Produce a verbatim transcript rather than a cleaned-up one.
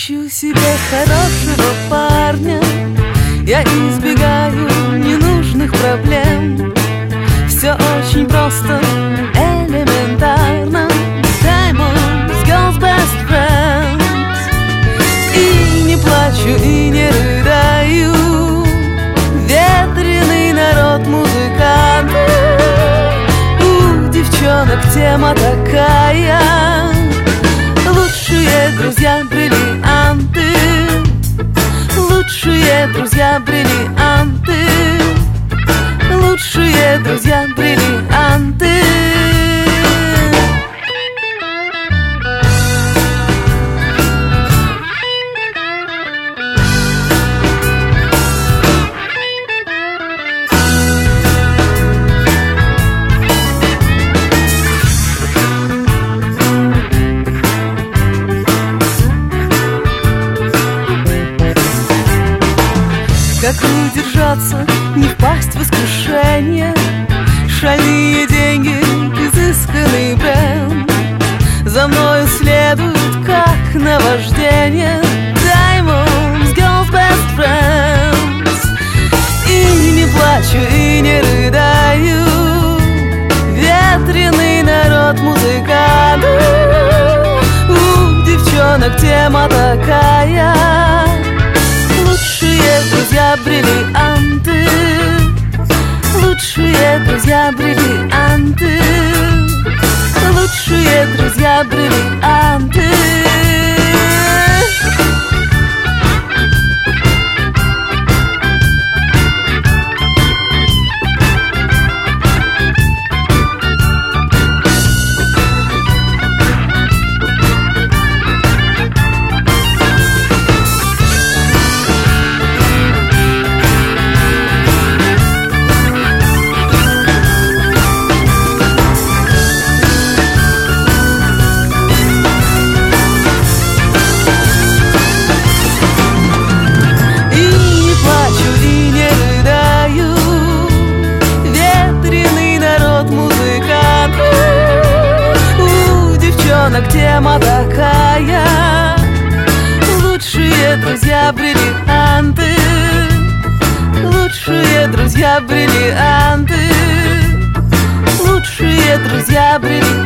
Ищу себе хорошего парня, я избегаю ненужных проблем. Все очень просто, элементарно. Diamonds, girls best friends. И не плачу, и не рыдаю. Ветреный народ, музыканты. У девчонок тема такая. Лучшие друзья бриллианты. Лучшие друзья бриллианты. Лучшие друзья бриллианты. Как удержаться, не впасть в искушение? Шальные деньги, изысканный бренд за мною следует, как наваждение. Diamonds, girls best friends. И не плачу, и не рыдаю. Ветреный народ, музыканты. У девчонок тема такая. Лучшие друзья бриллианты. Лучшие друзья бриллианты. Лучшие друзья бриллианты. Тема такая. Лучшие друзья бриллианты. Лучшие друзья бриллианты. Лучшие друзья бриллианты.